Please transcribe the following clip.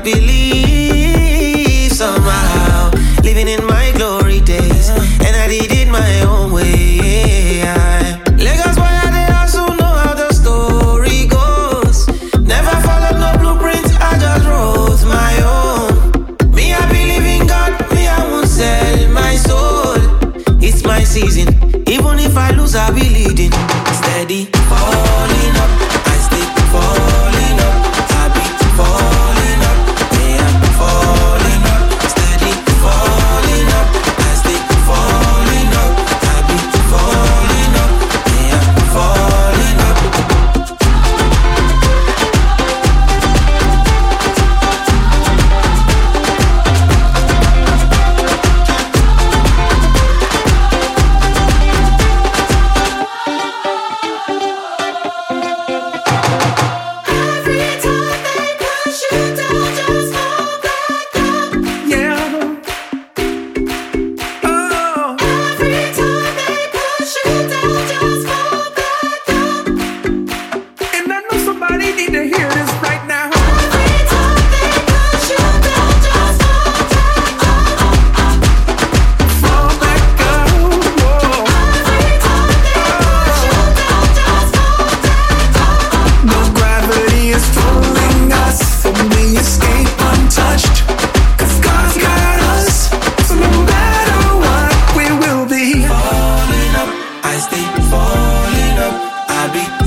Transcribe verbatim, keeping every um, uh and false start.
believe somehow. Living in my glory days, and I did it my own way. Lagos boy, I dey also know how the story goes. Never followed no blueprint, I just wrote my own. Me, I believe in God, me, I won't sell my soul. It's my season, even if I lose, I'll be leading. Steady, falling up, I stay falling up. I be falling up, yeah, I'm falling up. Steady, falling up, I stay falling up. I be falling up, yeah, I'm falling up. I stay falling up, I be